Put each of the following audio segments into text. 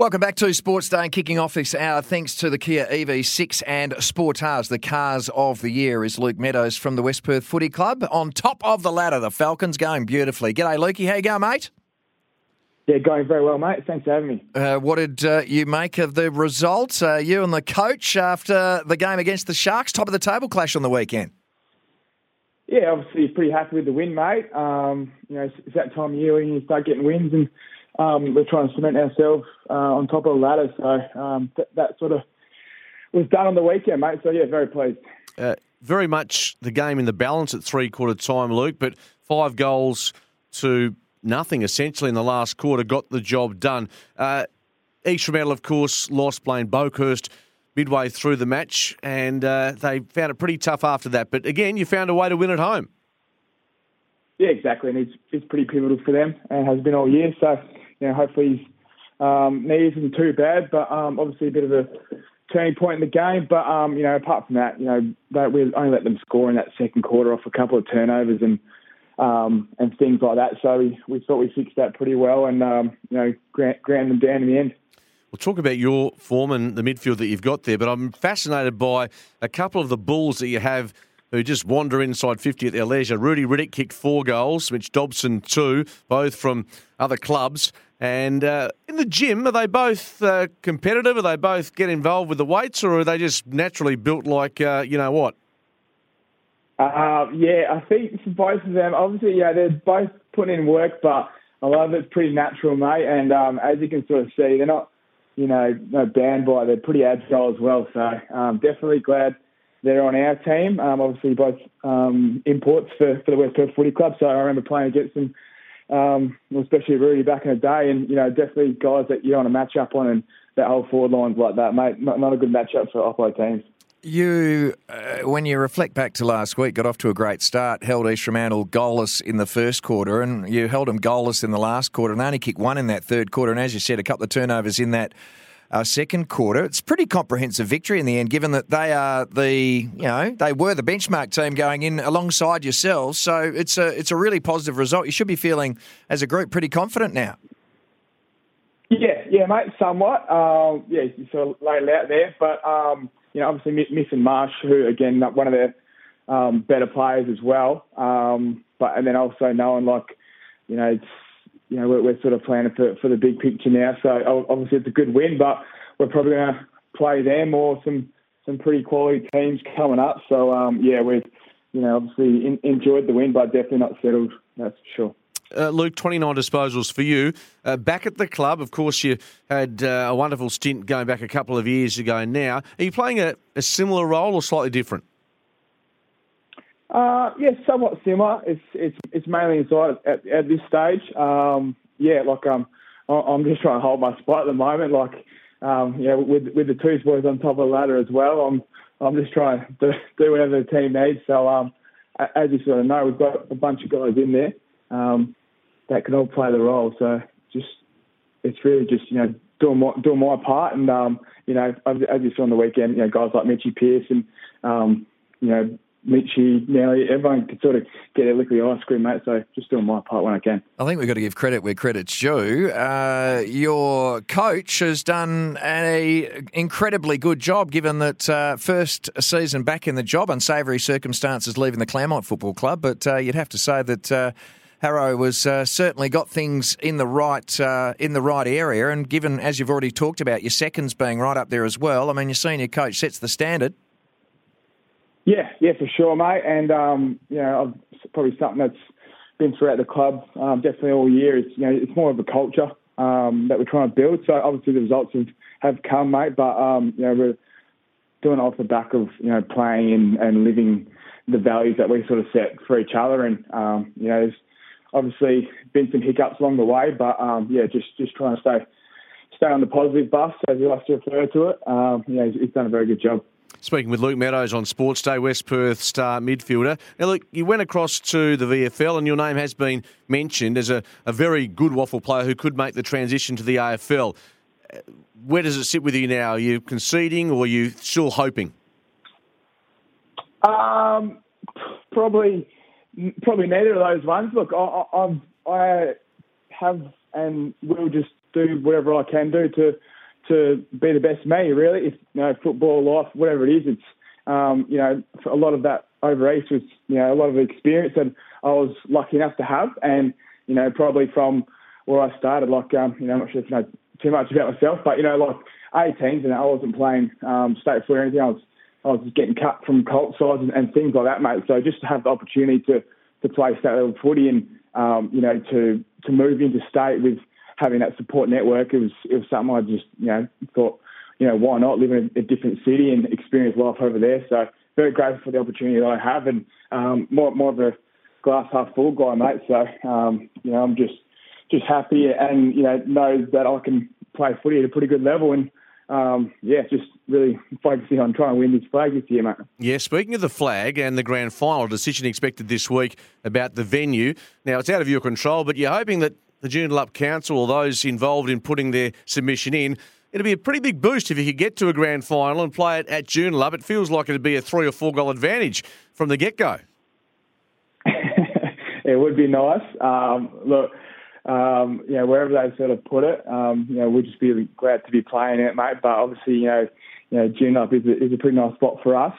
Welcome back to Sports Day, and kicking off this hour thanks to the Kia EV6 and Sportage, the cars of the year, is Luke Meadows from the West Perth Footy Club. On top of the ladder, the Falcons going beautifully. G'day, Lukey. How you going, mate? Yeah, going very well, mate. Thanks for having me. What did you make of the result? You and the coach after the game against the Sharks, top of the table clash on the weekend? Yeah, obviously pretty happy with the win, mate. It's that time of year when you start getting wins, and we're trying to cement ourselves on top of the ladder. So that sort of was done on the weekend, mate. So, yeah, very pleased. Very much the game in the balance at three-quarter time, Luke, but 5 goals to nothing, essentially, in the last quarter, got the job done. East Fremantle, of course, lost Blaine Boakhurst midway through the match, and they found it pretty tough after that. But, again, you found a way to win at home. Yeah, exactly, and it's pretty pivotal for them, and has been all year. So, hopefully his knee isn't too bad, but obviously a bit of a turning point in the game. But, apart from that, we only let them score in that second quarter off a couple of turnovers and things like that. So we thought we fixed that pretty well and, ground them down in the end. We'll talk about your form and the midfield that you've got there, but I'm fascinated by a couple of the Bulls that you have who just wander inside 50 at their leisure. Rudy Riddick kicked 4 goals, Mitch Dobson 2, both from other clubs. And in the gym, are they both competitive? Are they both get involved with the weights, or are they just naturally built like, what? I think for both of them, obviously, they're both putting in work, but a lot of it's pretty natural, mate. And as you can sort of see, they're not, banned by. They're pretty agile as well. So definitely glad they're on our team. Obviously, both imports for the West Perth Footy Club. So I remember playing against them, especially Rudy back in the day, and definitely guys that you want to match up on, and that whole forward line's like that, mate. Not a good matchup for offload teams. You, when you reflect back to last week, got off to a great start, held East Fremantle goalless in the first quarter, and you held them goalless in the last quarter, and they only kicked 1 in that third quarter, and as you said, a couple of turnovers in that second quarter. It's a pretty comprehensive victory in the end, given that they are they were the benchmark team going in alongside yourselves. So it's a really positive result. You should be feeling, as a group, pretty confident now. Yeah, mate, somewhat. You sort of laid it out there, but obviously missing Marsh, who again one of their better players as well. And then also knowing we're sort of planning for the big picture now. So obviously it's a good win, but we're probably going to play them or some pretty quality teams coming up. So we've obviously enjoyed the win, but definitely not settled. That's for sure. Luke, 29 disposals for you. Back at the club, of course, you had a wonderful stint going back a couple of years ago now. Are you playing a similar role or slightly different? Somewhat similar. It's mainly inside at this stage. I'm just trying to hold my spot at the moment. With the two boys on top of the ladder as well, I'm just trying to do whatever the team needs. So as you sort of know, we've got a bunch of guys in there that can all play the role. So it's really just doing my part, and as you saw on the weekend, guys like Mitchie Pearce and Mitchie, Nelly, everyone can sort of get a lick of the ice cream, mate. So just doing my part when I can. I think we've got to give credit where credit's due. Your coach has done an incredibly good job, given that first season back in the job, unsavoury circumstances leaving the Claremont Football Club. But you'd have to say that Harrow was certainly got things in the right area, and given, as you've already talked about, your seconds being right up there as well. I mean, your senior coach sets the standard. Yeah, for sure, mate. And probably something that's been throughout the club definitely all year. It's more of a culture that we're trying to build. So obviously the results have come, mate. But we're doing it off the back of playing and living the values that we sort of set for each other. And there's obviously been some hiccups along the way, but just trying to stay on the positive bus, as you like to refer to it. He's done a very good job. Speaking with Luke Meadows on Sports Day, West Perth star midfielder. Now, look, you went across to the VFL, and your name has been mentioned as a very good waffle player who could make the transition to the AFL. Where does it sit with you now? Are you conceding, or are you still hoping? Probably neither of those ones. Look, I have and will just do whatever I can do to be the best me. Really, if football, life, whatever it is, it's a lot of that over East was a lot of the experience that I was lucky enough to have, and probably from where I started, I'm not sure if you know too much about myself, but 18s, and I wasn't playing state footy or anything. I was just getting cut from Colt sides and things like that, mate. So just to have the opportunity to play state level footy and to move into state with having that support network, it was something I just thought why not live in a different city and experience life over there. So very grateful for the opportunity that I have, and more of a glass half full guy, mate. So I'm just happy and know that I can play footy at a pretty good level, and just really focusing on trying to win this flag this year, mate. Yeah, speaking of the flag and the grand final, decision expected this week about the venue. Now, it's out of your control, but you're hoping that the Joondalup Council or those involved in putting their submission in, it'd be a pretty big boost if you could get to a grand final and play it at Joondalup. It feels like it'd be a 3 or 4 goal advantage from the get-go. It would be nice. Wherever they sort of put it, we'd just be glad to be playing it, mate. But obviously, Joondalup is a pretty nice spot for us.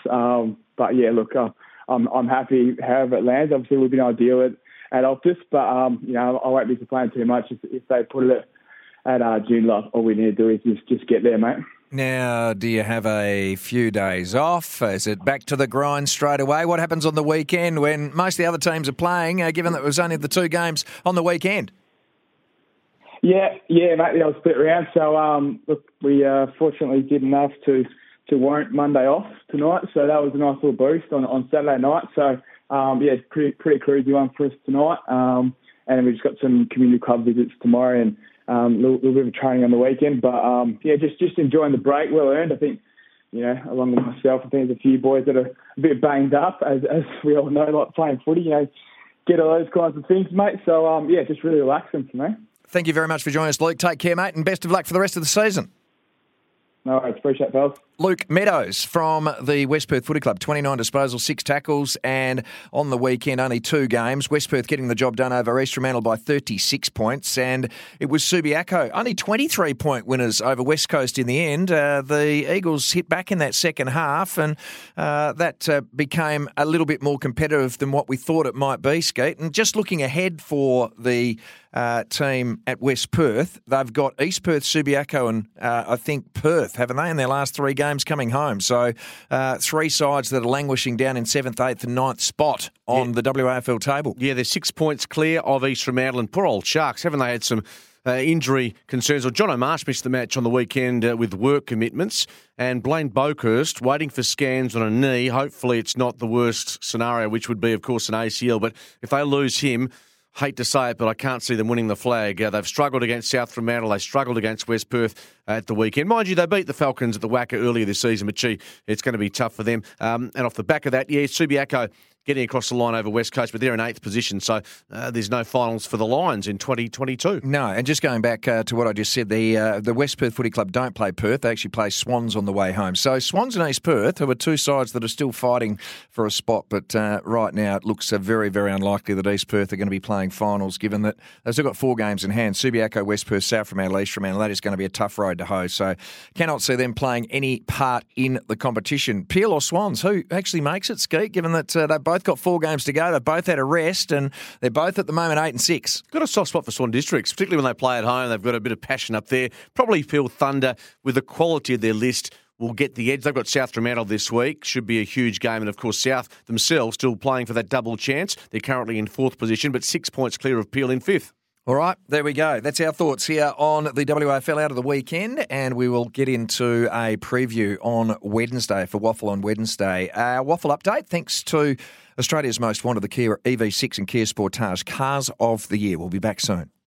I'm happy however it lands. Obviously, it would be ideal at Optus, but I won't be complaining too much if they put it at Joondalup. All we need to do is just get there, mate. Now, do you have a few days off? Is it back to the grind straight away? What happens on the weekend when most of the other teams are playing, given that it was only the 2 games on the weekend? Yeah, mate, I was split around. So, we fortunately did enough to warrant Monday off tonight. So that was a nice little boost on Saturday night. So, pretty cruisy one for us tonight. And we just got some community club visits tomorrow and a little bit of training on the weekend. But, just enjoying the break, well earned. I think, along with myself, I think there's a few boys that are a bit banged up, as we all know, like playing footy, get all those kinds of things, mate. So, just really relaxing for me. Thank you very much for joining us, Luke. Take care, mate, and best of luck for the rest of the season. No worries. Appreciate it, fellas. Luke Meadows from the West Perth Footy Club, 29 disposals, 6 tackles, and on the weekend only 2 games. West Perth getting the job done over East Fremantle by 36 points, and it was Subiaco, only 23-point winners over West Coast in the end. The Eagles hit back in that second half, and that became a little bit more competitive than what we thought it might be, Skeet. And just looking ahead for the team at West Perth, they've got East Perth, Subiaco, and I think Perth, haven't they, in their last 3 games coming home. So 3 sides that are languishing down in 7th, 8th and 9th spot on the WAFL table. Yeah, they're 6 points clear of East Fremantle, and poor old Sharks, haven't they had some injury concerns? Well, John O'Marsh missed the match on the weekend with work commitments, and Blaine Boakhurst waiting for scans on a knee. Hopefully it's not the worst scenario, which would be, of course, an ACL. But if they lose him, hate to say it, but I can't see them winning the flag. They've struggled against South Fremantle. They struggled against West Perth at the weekend. Mind you, they beat the Falcons at the WACA earlier this season, but it's going to be tough for them. And off the back of that, Subiaco getting across the line over West Coast, but they're in 8th position, so there's no finals for the Lions in 2022. No, and just going back to what I just said, the West Perth Footy Club don't play Perth. They actually play Swans on the way home. So Swans and East Perth, who are 2 sides that are still fighting for a spot, but right now it looks very, very unlikely that East Perth are going to be playing finals, given that they've still got 4 games in hand. Subiaco, West Perth, South Fremantle, East Fremantle. That is going to be a tough road to hoe, so cannot see them playing any part in the competition. Peel or Swans, who actually makes it, Skeet, given that they've both got 4 games to go. They've both had a rest, and they're both at the moment 8 and 6. Got a soft spot for Swan Districts, particularly when they play at home. They've got a bit of passion up there. Probably Peel Thunder, with the quality of their list, will get the edge. They've got South Fremantle this week. Should be a huge game. And, of course, South themselves still playing for that double chance. They're currently in 4th position, but 6 points clear of Peel in 5th. All right, there we go. That's our thoughts here on the WAFL out of the weekend, and we will get into a preview on Wednesday for Waffle on Wednesday. Waffle update, thanks to Australia's most wanted, the Kia EV6 and Kia Sportage Cars of the Year. We'll be back soon.